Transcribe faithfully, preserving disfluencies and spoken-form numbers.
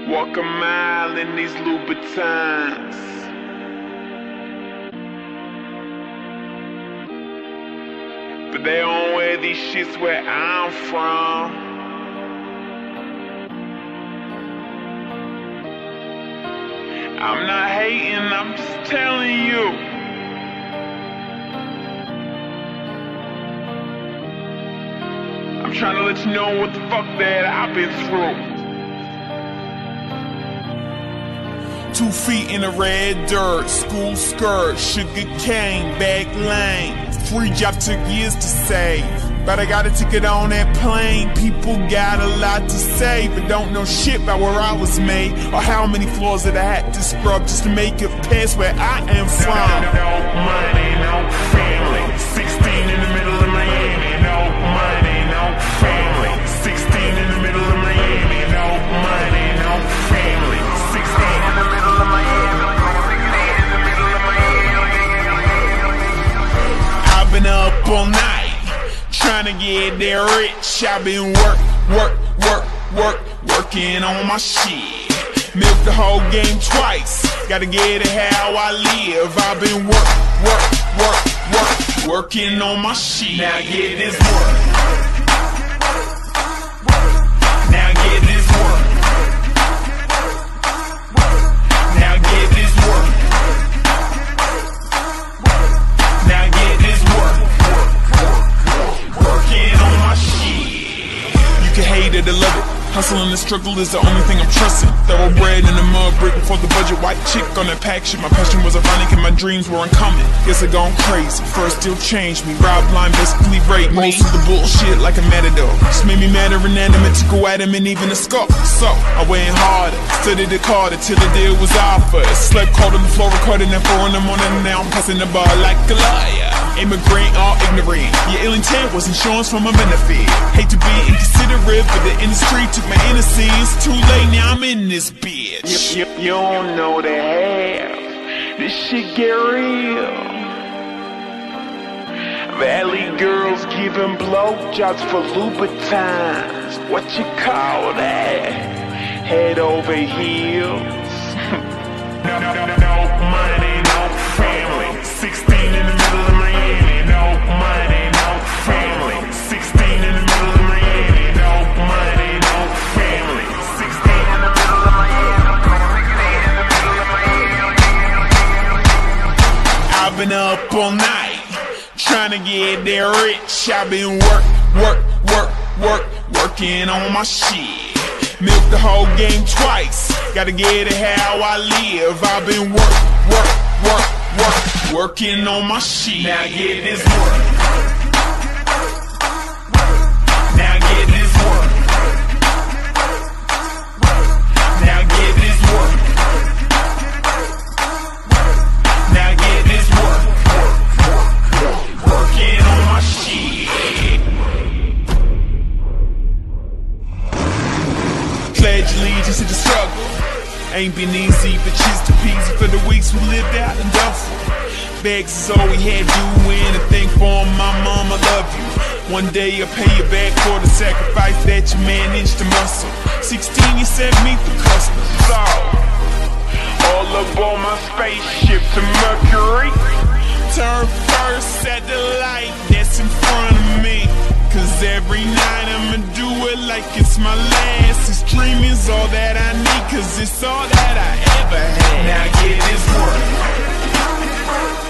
Walk a mile in these Louboutins. But they don't wear these shits where I'm from. I'm not hating, I'm just telling you. I'm trying to let you know what the fuck that I've been through. Two feet in the red dirt, school skirt, sugar cane, back lane. Free job took years to save, but I got a ticket on that plane. People got a lot to say, but don't know shit about where I was made, or how many floors that I had to scrub just to make it past where I am from. No, no, no money, no family. Sixteen in the middle of Miami. No money, no family. Sixteen in the middle of Miami. No money, no family. Sixteen in the middle of Miami. I've been up all night, trying to get there rich. I've been work, work, work, work, working on my shit. Milk the whole game twice, gotta get it how I live. I've been work, work, work, work, working on my shit. Now get this work. Now get this work. Now get this work. Now get this work. Working on my shit. You can hate it or love it. Hustle and the struggle is the only thing I'm trusting. Thoroughbred in the mud brick before the budget. White chick on that pack shit. My passion was ironic and my dreams were uncommon. Guess I gone crazy. First still changed me. Rob blind basically raped me. Most of the bullshit like a matador. Just made me mad or inanimate to go at him and even a scope. So I went harder, studied the Carter till the deal was offered. Slept cold on the floor recording at four in the morning. Now I'm passing the bar like a liar. Immigrant or ignorant, your ill intent was insurance for my benefit. Hate to be inconsiderate, but the industry took my innocence. Too late, now I'm in this bitch. You, you, you don't know the half. This shit get real. Valley girls giving blowjobs for Louboutins. What you call that? Head over heels. No, no, no, no money, no family. Sixteen in the middle of Miami. No money, no family. Sixteen in the middle of Miami. No money, no family. Sixteen in the middle of Miami. Sixteen in the middle of Miami. I've been up all night, trying to get there rich. I've been work, work, work, work, working on my shit. Milk the whole game twice, gotta get it how I live. I've been work, work, work, work, working on my shit. Now get this work. Now get this work. Now get this work. Now get this work. Working on my shit. Pledge allegiance to the struggle. Ain't been easy, but cheese to peasy for the weeks we lived out in Duffel. Bags is all we had doing. A thing for my mom, I love you. One day I'll pay you back for the sacrifice that you managed to muscle. Sixteen, you sent me through customs. So, all aboard my spaceship to Mercury. Turn first at the light that's in front of me. Cause every night I'ma do it like it's my last. This dream is all that I need, cause it's all that I ever had. Now get this work.